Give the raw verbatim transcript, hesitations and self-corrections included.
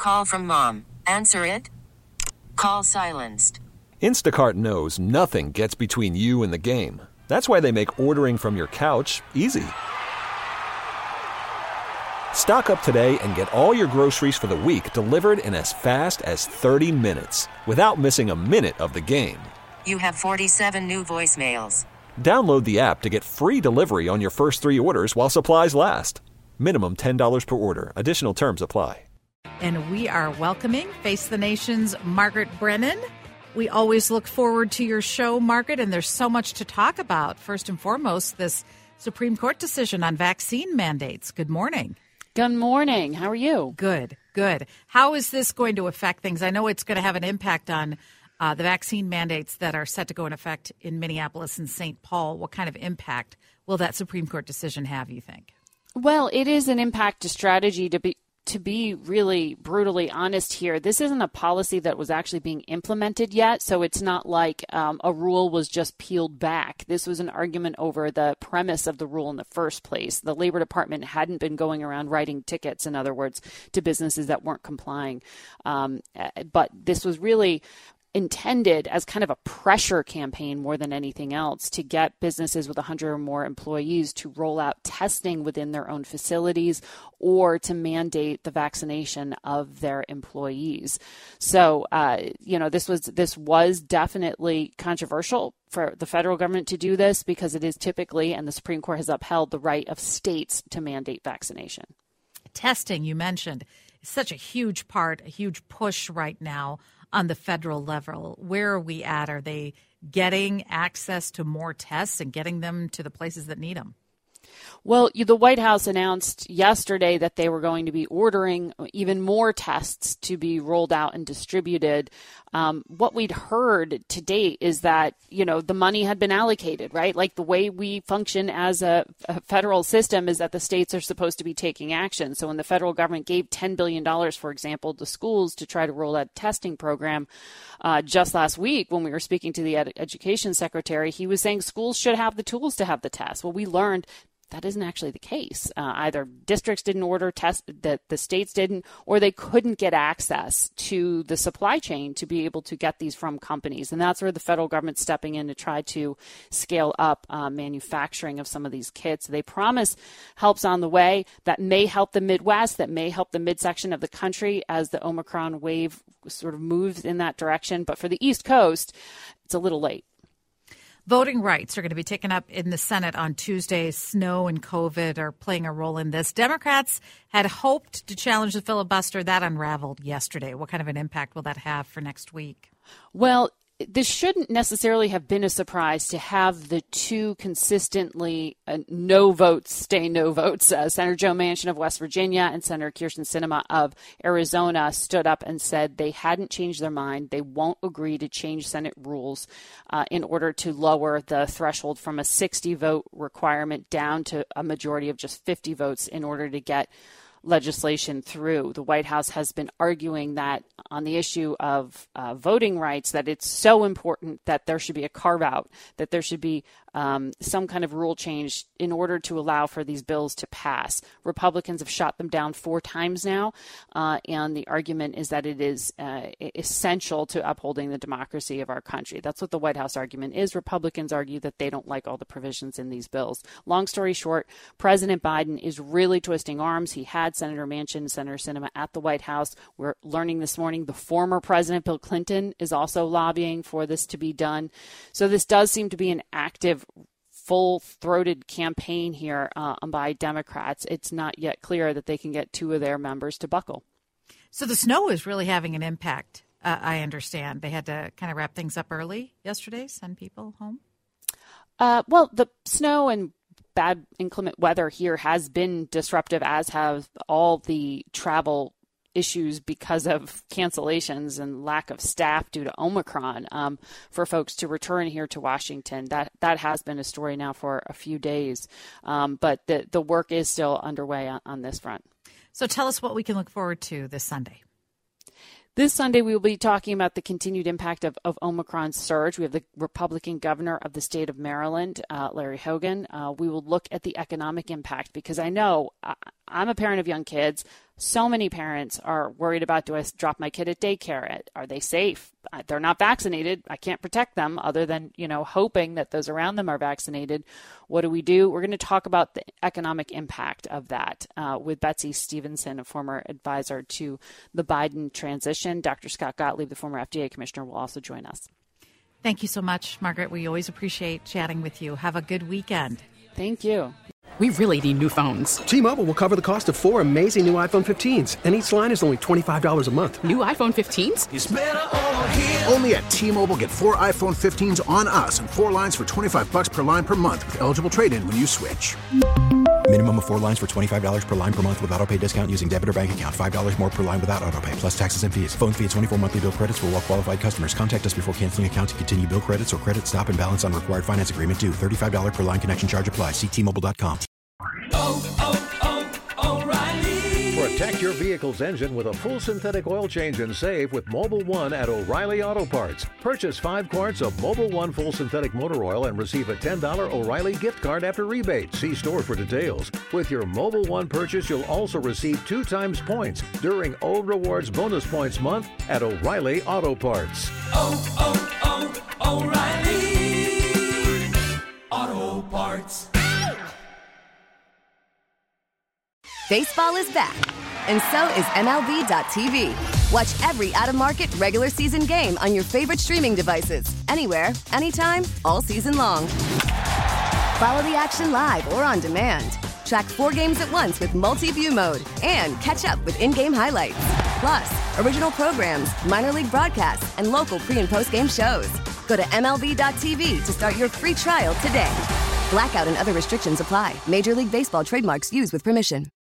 Call from mom. Answer it. Call silenced. Instacart knows nothing gets between you and the game. That's why they make ordering from your couch easy. Stock up today and get all your groceries for the week delivered in as fast as thirty minutes without missing a minute of the game. You have forty-seven new voicemails. Download the app to get free delivery on your first three orders while supplies last. Minimum ten dollars per order. Additional terms apply. And we are welcoming Face the Nation's Margaret Brennan. We always look forward to your show, Margaret, and there's so much to talk about. First and foremost, this Supreme Court decision on vaccine mandates. Good morning. Good morning. How are you? Good, good. How is this going to affect things? I know it's going to have an impact on uh, the vaccine mandates that are set to go in effect in Minneapolis and Saint Paul. What kind of impact will that Supreme Court decision have, you think? Well, it is an impact to strategy to be To be really brutally honest here. This isn't a policy that was actually being implemented yet, so it's not like um, a rule was just peeled back. This was an argument over the premise of the rule in the first place. The Labor Department hadn't been going around writing tickets, in other words, to businesses that weren't complying. Um, but this was really intended as kind of a pressure campaign more than anything else to get businesses with one hundred or more employees to roll out testing within their own facilities or to mandate the vaccination of their employees. So, uh, you know, this was this was definitely controversial for the federal government to do this because it is typically, and the Supreme Court has upheld, the right of states to mandate vaccination. Testing, you mentioned, is such a huge part, a huge push right now on the federal level. Where are we at? Are they getting access to more tests and getting them to the places that need them? Well, you, the White House announced yesterday that they were going to be ordering even more tests to be rolled out and distributed. Um, what we'd heard to date is that, you know, the money had been allocated, right? Like the way we function as a, a federal system is that the states are supposed to be taking action. So when the federal government gave ten billion dollars, for example, to schools to try to roll out a testing program, uh, just last week when we were speaking to the ed- education secretary, he was saying schools should have the tools to have the test. Well, we learned that isn't actually the case. Uh, either districts didn't order tests, that the states didn't, or they couldn't get access to the supply chain to be able to get these from companies. And that's where the federal government's stepping in to try to scale up uh, manufacturing of some of these kits. They promise help's on the way. That may help the Midwest, that may help the midsection of the country as the Omicron wave sort of moves in that direction. But for the East Coast, it's a little late. Voting rights are going to be taken up in the Senate on Tuesday. Snow and COVID are playing a role in this. Democrats had hoped to challenge the filibuster. That unraveled yesterday. What kind of an impact will that have for next week? Well, this shouldn't necessarily have been a surprise to have the two consistently uh, no votes stay no votes. Uh, Senator Joe Manchin of West Virginia and Senator Kyrsten Sinema of Arizona stood up and said they hadn't changed their mind. They won't agree to change Senate rules uh, in order to lower the threshold from a sixty vote requirement down to a majority of just fifty votes in order to get legislation through. The White House has been arguing that on the issue of uh, voting rights, that it's so important that there should be a carve out, that there should be um, some kind of rule change in order to allow for these bills to pass. Republicans have shot them down four times now, uh, and the argument is that it is uh, essential to upholding the democracy of our country. That's what the White House argument is. Republicans argue that they don't like all the provisions in these bills. Long story short, President Biden is really twisting arms. He had Senator Manchin and Senator Sinema at the White House. We're learning this morning the former President Bill Clinton is also lobbying for this to be done. So this does seem to be an active, full-throated campaign here uh, by Democrats. It's not yet clear that they can get two of their members to buckle. So the snow is really having an impact, uh, I understand. They had to kind of wrap things up early yesterday, send people home? Uh, well, the snow and bad inclement weather here has been disruptive, as have all the travel issues because of cancellations and lack of staff due to Omicron um, for folks to return here to Washington. That that has been a story now for a few days, um, but the, the work is still underway on, on this front. So tell us what we can look forward to this Sunday. This Sunday, we will be talking about the continued impact of, of Omicron's surge. We have the Republican governor of the state of Maryland, uh, Larry Hogan. Uh, we will look at the economic impact because I know I, I'm a parent of young kids. So many parents are worried about, do I drop my kid at daycare? Are they safe? They're not vaccinated. I can't protect them other than, you know, hoping that those around them are vaccinated. What do we do? We're going to talk about the economic impact of that uh, with Betsy Stevenson, a former advisor to the Biden transition. Doctor Scott Gottlieb, the former F D A commissioner, will also join us. Thank you so much, Margaret. We always appreciate chatting with you. Have a good weekend. Thank you. We really need new phones. T-Mobile will cover the cost of four amazing new iPhone fifteens, and each line is only twenty-five dollars a month. New iPhone fifteens? It's better over here. Only at T-Mobile, get four iPhone fifteens on us and four lines for twenty-five dollars per line per month with eligible trade-in when you switch. Minimum of four lines for twenty-five dollars per line per month with autopay discount using debit or bank account. five dollars more per line without autopay, plus taxes and fees. Phone fee at twenty-four monthly bill credits for well-qualified customers. Contact us before canceling account to continue bill credits or credit stop and balance on required finance agreement due. thirty-five dollars per line connection charge applies. See T Mobile dot com. Oh, oh, oh, O'Reilly. Protect your vehicle's engine with a full synthetic oil change and save with Mobil one at O'Reilly Auto Parts. Purchase five quarts of Mobil one full synthetic motor oil and receive a ten dollars O'Reilly gift card after rebate. See store for details. With your Mobil one purchase, you'll also receive two times points during O Rewards Bonus Points Month at O'Reilly Auto Parts. Oh, oh, oh, O'Reilly Auto Parts. Baseball is back, and so is M L B dot T V. Watch every out-of-market regular season game on your favorite streaming devices, anywhere, anytime, all season long. Follow the action live or on demand. Track four games at once with multi-view mode and catch up with in-game highlights. Plus, original programs, minor league broadcasts, and local pre- and post-game shows. Go to M L B dot T V to start your free trial today. Blackout and other restrictions apply. Major League Baseball trademarks used with permission.